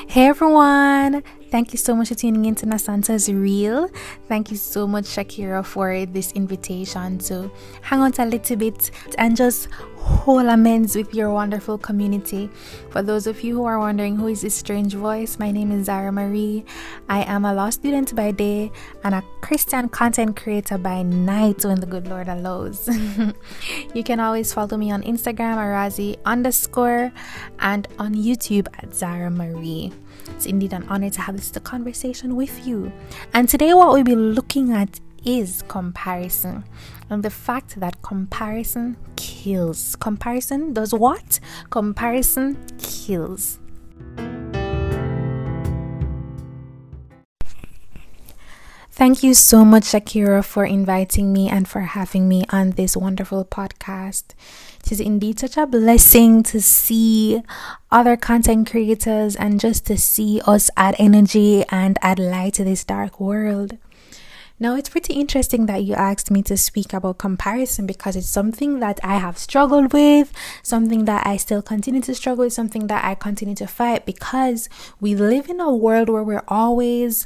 Hey everyone! Thank you so much for tuning in to Nasanta's Reel. Thank you so much, Shakira, for this invitation to hang out a little bit and just hold amends with your wonderful community. For those of you who are wondering who is this strange voice, my name is Zara Marie. I am a law student by day and a Christian content creator by night when the good Lord allows. You can always follow me on Instagram, Arazi_, and on YouTube at Zara Marie. It's indeed an honor to have this conversation with you. And today what we'll be looking at is comparison, and the fact that comparison kills. Comparison does what? Comparison kills. Thank you so much, Shakira, for inviting me and for having me on this wonderful podcast. It is indeed such a blessing to see other content creators and just to see us add energy and add light to this dark world. Now, it's pretty interesting that you asked me to speak about comparison because it's something that I have struggled with, something that I still continue to struggle with, something that I continue to fight, because we live in a world where we're always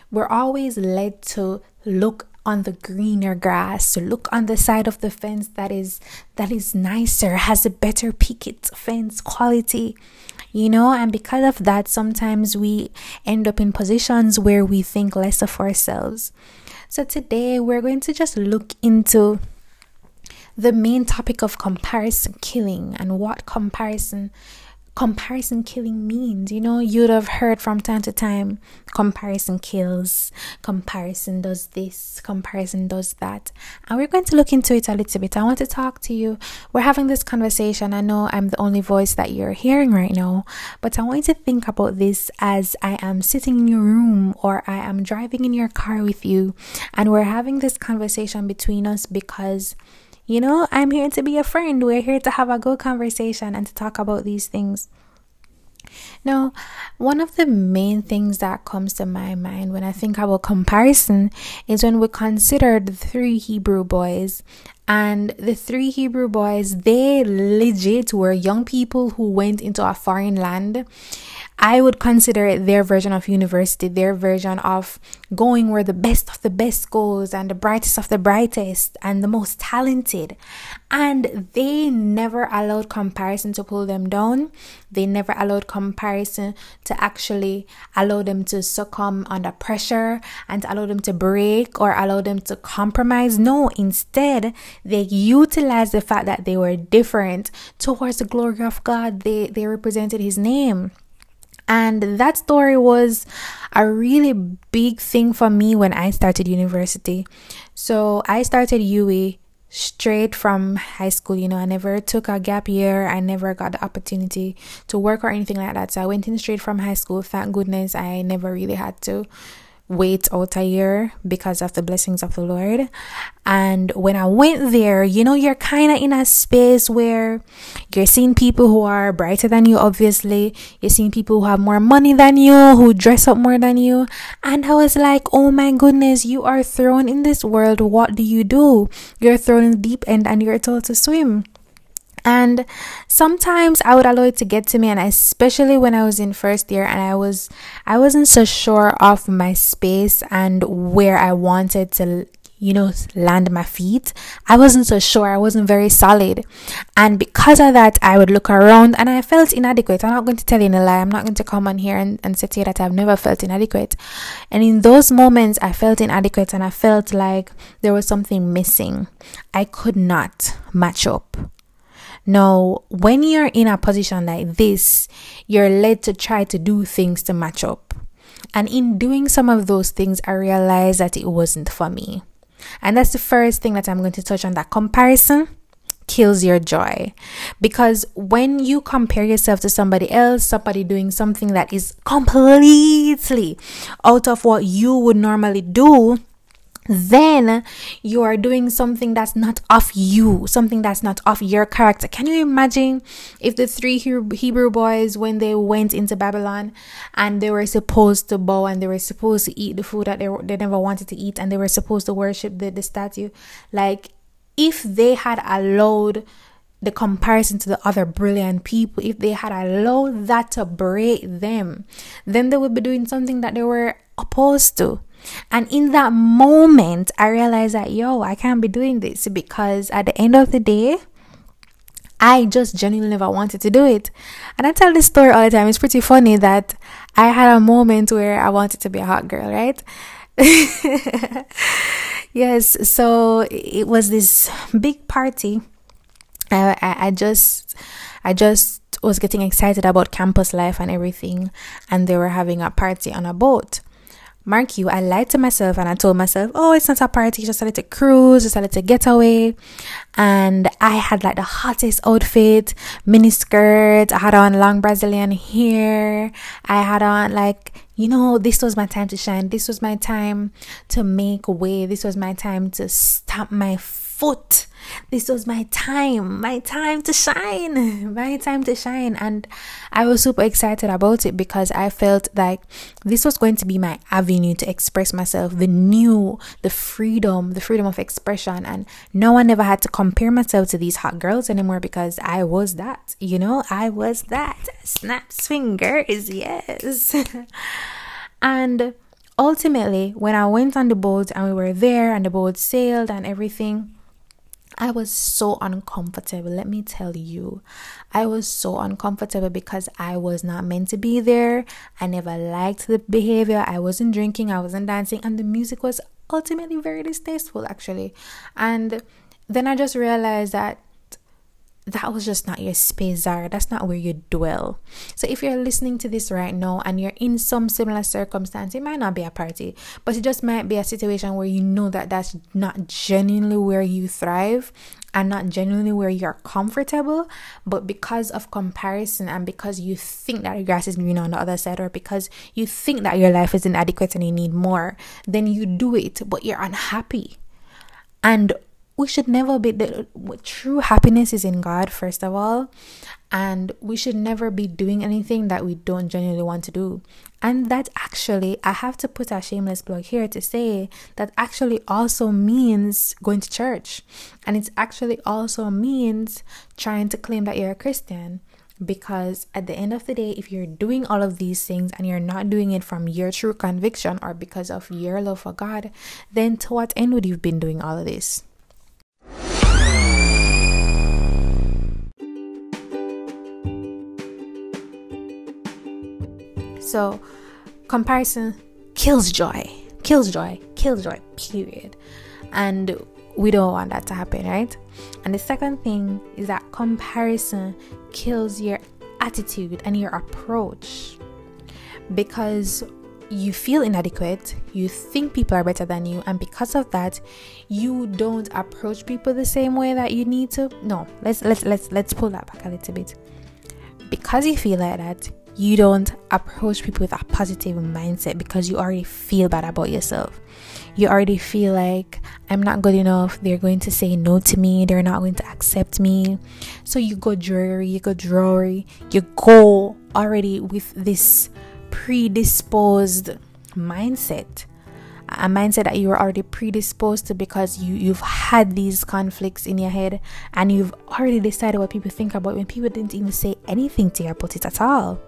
led to look on the greener grass, to look on the side of the fence that is nicer, has a better picket fence quality, and because of that, sometimes we end up in positions where we think less of ourselves. So today we're going to just look into the main topic of comparison killing and what comparison killing means. You'd have heard from time to time, comparison kills, comparison does this, comparison does that, and we're going to look into it a little bit. I want to talk to you. We're having this conversation. I know I'm the only voice that you're hearing right now, but I want you to think about this as I am sitting in your room or I am driving in your car with you, and we're having this conversation between us because I'm here to be a friend. We're here to have a good conversation and to talk about these things. Now, one of the main things that comes to my mind when I think about comparison is when we consider the three Hebrew boys. And the three Hebrew boys, they legit were young people who went into a foreign land. I would consider it their version of university, their version of going where the best of the best goes and the brightest of the brightest and the most talented. And they never allowed comparison to pull them down. They never allowed comparison to actually allow them to succumb under pressure and to allow them to break or allow them to compromise. No, instead, they utilized the fact that they were different towards the glory of God. They represented His name. And that story was a really big thing for me when I started university. So I started UWI straight from high school. I never took a gap year. I never got the opportunity to work or anything like that. So I went in straight from high school. Thank goodness I never really had to wait out a year because of the blessings of the Lord. And when I went there, you're kind of in a space where you're seeing people who are brighter than you, obviously. You're seeing people who have more money than you, who dress up more than you. And I was like, oh my goodness, you are thrown in this world. What do? You're thrown in the deep end and you're told to swim. And sometimes I would allow it to get to me, and especially when I was in first year and I wasn't so sure of my space and where I wanted to land my feet. I wasn't so sure. I wasn't very solid, and because of that I would look around and I felt inadequate. I'm not going to tell you a lie. I'm not going to come on here and say to you that I've never felt inadequate. And in those moments I felt inadequate and I felt like there was something missing. I could not match up. Now, when you're in a position like this, you're led to try to do things to match up. And in doing some of those things, I realized that it wasn't for me. And that's the first thing that I'm going to touch on, that comparison kills your joy. Because when you compare yourself to somebody else, somebody doing something that is completely out of what you would normally do, then you are doing something that's not of you, something that's not of your character. Can you imagine if the three Hebrew boys, when they went into Babylon and they were supposed to bow and they were supposed to eat the food that they never wanted to eat, and they were supposed to worship the statue, like if they had allowed the comparison to the other brilliant people, if they had allowed that to break them, then they would be doing something that they were opposed to. And in that moment, I realized that, I can't be doing this, because at the end of the day, I just genuinely never wanted to do it. And I tell this story all the time. It's pretty funny that I had a moment where I wanted to be a hot girl, right? Yes, so it was this big party. I just was getting excited about campus life and everything, and they were having a party on a boat. Mark you, I lied to myself and I told myself, oh, it's not a party, just a little cruise, just a little getaway. And I had like the hottest outfit, mini skirt, I had on long Brazilian hair, I had on this was my time to shine, this was my time to make way, this was my time to stamp my foot, this was my time to shine, and I was super excited about it, because I felt like this was going to be my avenue to express myself, the freedom of expression, and no one ever had to compare myself to these hot girls anymore, because I was that, snaps fingers, yes. And ultimately, when I went on the boat and we were there and the boat sailed and everything, I was so uncomfortable. Let me tell you, I was so uncomfortable because I was not meant to be there. I never liked the behavior. I wasn't drinking, I wasn't dancing, and the music was ultimately very distasteful, actually. And then I just realized that was just not your space, Zara. That's not where you dwell. So if you're listening to this right now and you're in some similar circumstance, it might not be a party, but it just might be a situation where you know that that's not genuinely where you thrive and not genuinely where you're comfortable, but because of comparison and because you think that your grass is green on the other side, or because you think that your life is inadequate and you need more, then you do it, but you're unhappy. And we should never be, true happiness is in God, first of all, and we should never be doing anything that we don't genuinely want to do. And that actually, I have to put a shameless plug here to say that actually also means going to church, and it actually also means trying to claim that you're a Christian. Because at the end of the day, if you're doing all of these things and you're not doing it from your true conviction or because of your love for God, then to what end would you have been doing all of this? So comparison kills joy, period. And we don't want that to happen, right? And the second thing is that comparison kills your attitude and your approach, because you feel inadequate, you think people are better than you, and because of that, you don't approach people the same way that you need to. No, let's pull that back a little bit. Because you feel like that, you don't approach people with a positive mindset, because you already feel bad about yourself. You already feel like, I'm not good enough, they're going to say no to me, they're not going to accept me. So you go dreary, you go already with this predisposed mindset, a mindset that you were already predisposed to, because you've had these conflicts in your head and you've already decided what people think about when people didn't even say anything to you about it at all.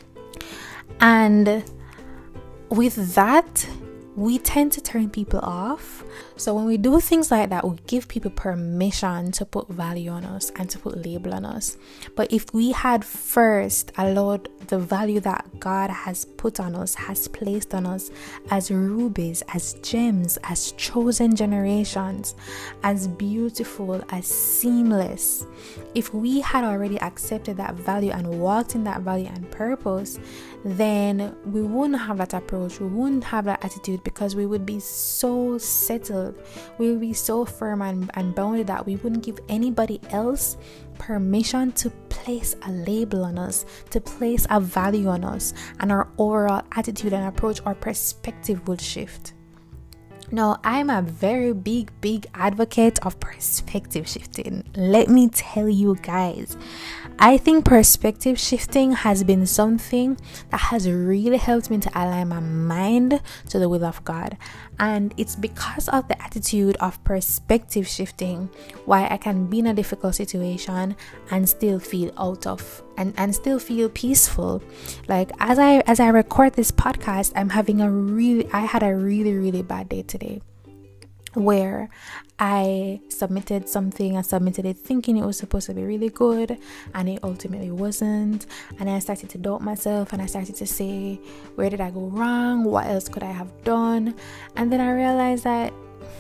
And with that, we tend to turn people off. So when we do things like that, we give people permission to put value on us and to put label on us. But if we had first allowed the value that God has put on us, has placed on us as rubies, as gems, as chosen generations, as beautiful, as seamless, if we had already accepted that value and walked in that value and purpose, then we wouldn't have that approach, we wouldn't have that attitude, because we would be so settled, we would be so firm and bounded that we wouldn't give anybody else permission to place a label on us, to place a value on us, and our overall attitude and approach or perspective would shift. No, I'm a very big advocate of perspective shifting. Let me tell you guys, I think perspective shifting has been something that has really helped me to align my mind to the will of God. And it's because of the attitude of perspective shifting why I can be in a difficult situation and still feel and still feel peaceful. Like as I record this podcast, I had a really bad day today, where I submitted it thinking it was supposed to be really good, and it ultimately wasn't. And I started to doubt myself, and I started to say, where did I go wrong? What else could I have done? And then I realized that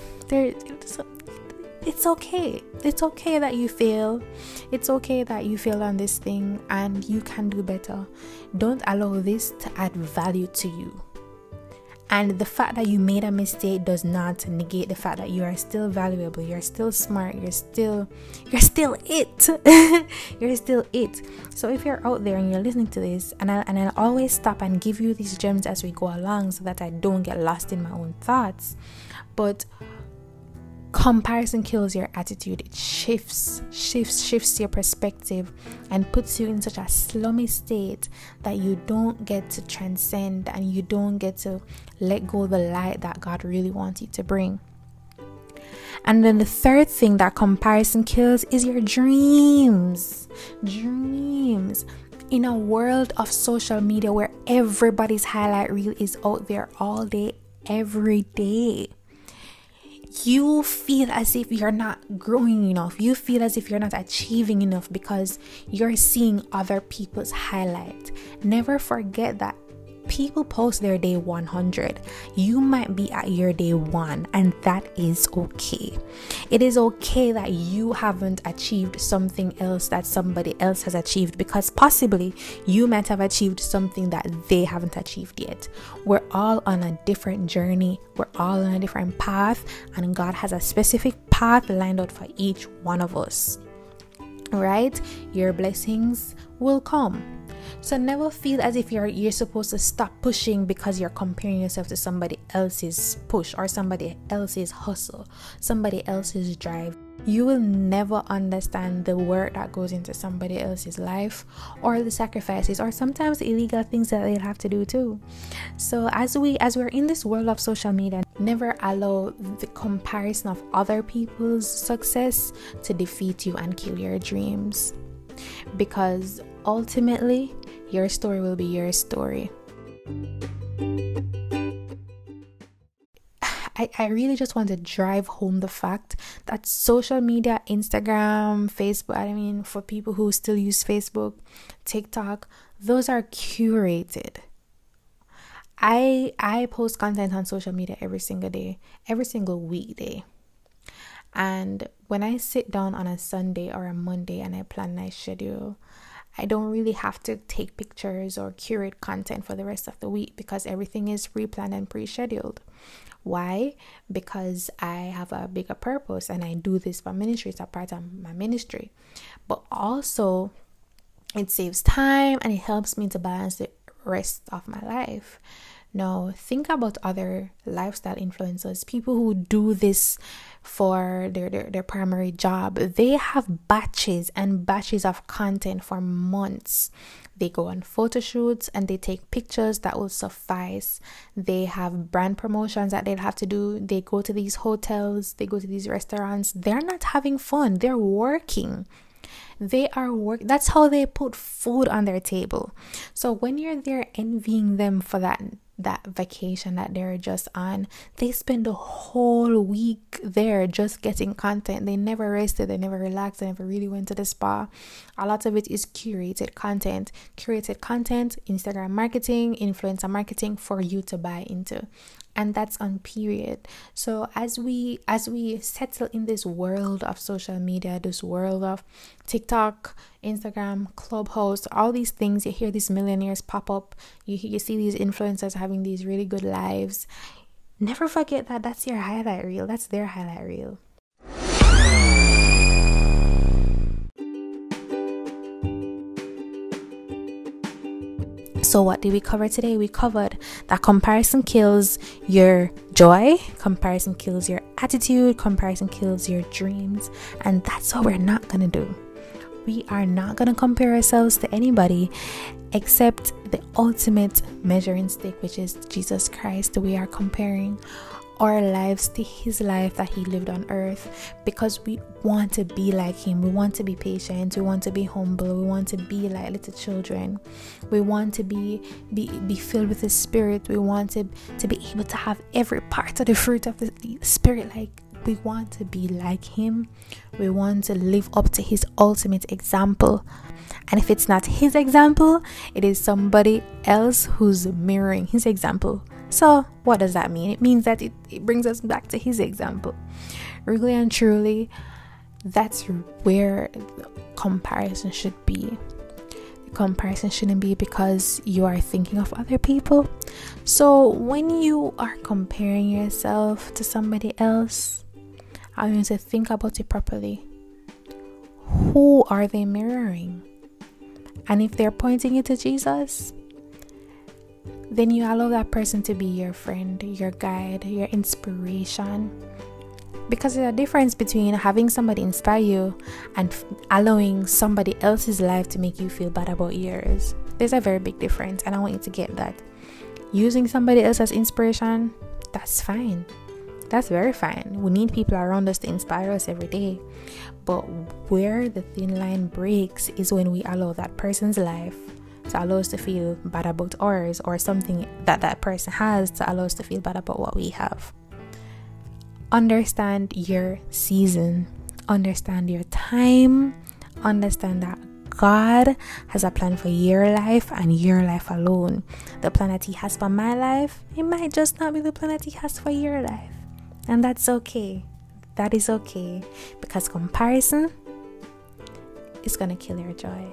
it's okay. It's okay that you fail. It's okay that you fail on this thing, and you can do better. Don't allow this to add value to you. And the fact that you made a mistake does not negate the fact that you are still valuable. You're still smart. You're still it. You're still it. So if you're out there and you're listening to this, and I'll always stop and give you these gems as we go along, so that I don't get lost in my own thoughts. But comparison kills your attitude. It shifts your perspective and puts you in such a slummy state that you don't get to transcend, and you don't get to let go of the light that God really wants you to bring. And then the third thing that comparison kills is your dreams. In a world of social media where everybody's highlight reel is out there all day, every day, you feel as if you're not growing enough. You feel as if you're not achieving enough because you're seeing other people's highlight. Never forget that people post their day 100. You might be at your day 1, and that is okay. It is okay that you haven't achieved something else that somebody else has achieved, because possibly you might have achieved something that they haven't achieved yet. We're all on a different journey. We're all on a different path, and God has a specific path lined out for each one of us. Right? Your blessings will come. So never feel as if you're supposed to stop pushing because you're comparing yourself to somebody else's push, or somebody else's hustle, somebody else's drive. You will never understand the work that goes into somebody else's life, or the sacrifices, or sometimes the illegal things that they'll have to do too. So as we're in this world of social media, never allow the comparison of other people's success to defeat you and kill your dreams, because ultimately your story will be your story. I really just want to drive home the fact that social media, Instagram, Facebook, for people who still use Facebook, TikTok, those are curated. I post content on social media every single day, every single weekday. And when I sit down on a Sunday or a Monday and I plan my schedule, I don't really have to take pictures or curate content for the rest of the week, because everything is pre-planned and pre-scheduled. Why? Because I have a bigger purpose, and I do this for ministry. It's a part of my ministry. But also, it saves time, and it helps me to balance the rest of my life. Now, think about other lifestyle influencers, people who do this for their primary job. They have batches and batches of content for months. They go on photo shoots and they take pictures that will suffice. They have brand promotions that they'll have to do. They go to these hotels, they go to these restaurants. They're not having fun. They're working. That's how they put food on their table. So when you're there envying them for that vacation that they're just on, they spend the whole week there just getting content. They never rested, they never relaxed, they never really went to the spa. A lot of it is curated content, Instagram marketing, influencer marketing for you to buy into. And that's on period. So as we settle in this world of social media, this world of TikTok, Instagram, Clubhouse, all these things, you hear these millionaires pop up, you see these influencers having these really good lives. Never forget that that's your highlight reel. That's their highlight reel. So what did we cover today? We covered that comparison kills your joy, comparison kills your attitude, comparison kills your dreams, and that's what we're not gonna do. We are not gonna compare ourselves to anybody except the ultimate measuring stick, which is Jesus Christ. We are comparing our lives to his life that he lived on earth, because we want to be like him. We want to be patient, we want to be humble, we want to be like little children, we want to be filled with the Spirit, we want to be able to have every part of the fruit of the Spirit. Like, we want to be like him. We want to live up to his ultimate example. And if it's not his example, it is somebody else who's mirroring his example. So what does that mean? It means that it brings us back to his example. Really and truly, that's where the comparison should be. The comparison shouldn't be because you are thinking of other people. So when you are comparing yourself to somebody else, I want you to think about it properly. Who are they mirroring? And if they're pointing you to Jesus, then you allow that person to be your friend, your guide, your inspiration. Because there's a difference between having somebody inspire you and allowing somebody else's life to make you feel bad about yours. There's a very big difference, and I want you to get that. Using somebody else as inspiration, that's fine. That's very fine. We need people around us to inspire us every day. But where the thin line breaks is when we allow that person's life to allow us to feel bad about ours, or something that person has to allow us to feel bad about what we have. Understand your season. Understand your time. Understand that God has a plan for your life and your life alone. The plan that he has for my life, it might just not be the plan that he has for your life. And that's okay. That is okay. Because comparison is going to kill your joy.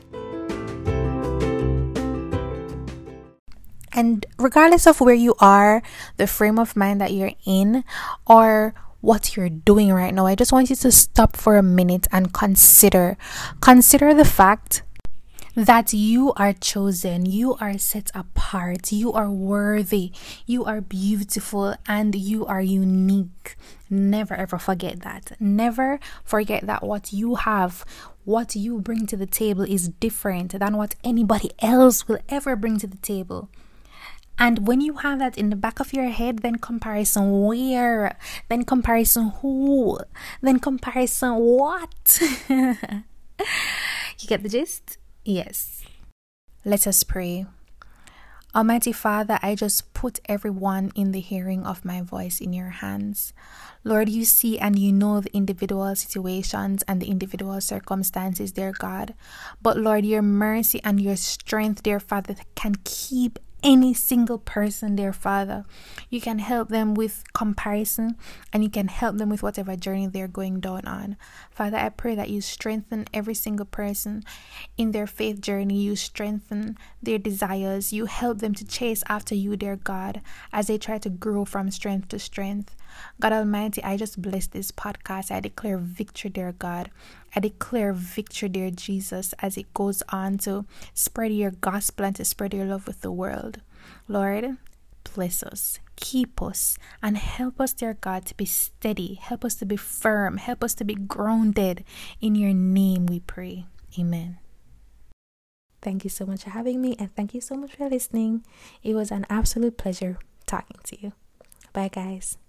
And regardless of where you are, the frame of mind that you're in, or what you're doing right now, I just want you to stop for a minute and consider the fact that you are chosen, you are set apart, you are worthy, you are beautiful, and you are unique. Never ever forget that. Never forget that what you have, what you bring to the table is different than what anybody else will ever bring to the table. And when you have that in the back of your head, then comparison where? Then comparison who? Then comparison what? You get the gist? Yes. Let us pray. Almighty Father, I just put everyone in the hearing of my voice in your hands. Lord, you see and you know the individual situations and the individual circumstances, dear God. But Lord, your mercy and your strength, dear Father, can keep any single person, dear Father. You can help them with comparison, and you can help them with whatever journey they're going down on. Father, I pray that you strengthen every single person in their faith journey. You strengthen their desires. You help them to chase after you, dear God, as they try to grow from strength to strength. God Almighty, I just bless this podcast. I declare victory, dear God. I declare victory, dear Jesus, as it goes on to spread your gospel and to spread your love with the world. Lord, bless us, keep us, and help us, dear God, to be steady. Help us to be firm. Help us to be grounded. In your name we pray. Amen. Thank you so much for having me, and thank you so much for listening. It was an absolute pleasure talking to you. Bye, guys.